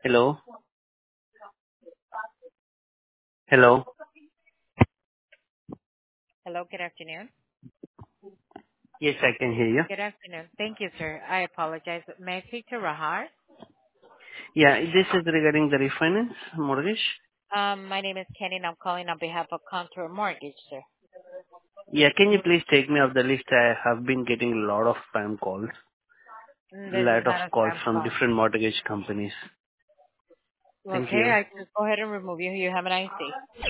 Hello? Hello? Hello, good afternoon. Yes, I can hear you. Good afternoon. Thank you, sir. I apologize. May I speak to Rahar? Yeah, this is regarding the refinance mortgage. My name is Kenny, and I'm calling on behalf of Contour Mortgage, sir. Yeah, can you please take me off the list? I have been getting a lot of spam calls, This is lot of not a calls spam from call. different mortgage companies. Thank Okay, you. I can go ahead and remove you. You have an IC.